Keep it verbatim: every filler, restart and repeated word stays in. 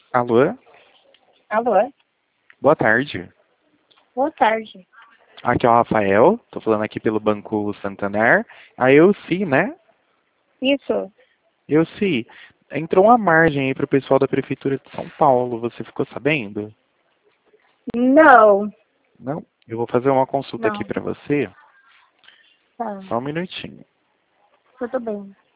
Alô? Alô? Boa tarde. Boa tarde. Aqui é o Rafael, tô falando aqui pelo Banco Santander. A Elci, né? Isso. Elci, entrou uma margem aí pro pessoal da Prefeitura de São Paulo, você ficou sabendo? Não. Não? Eu vou fazer uma consulta aqui Não. pra você, Tá. só um minutinho. Tudo bem.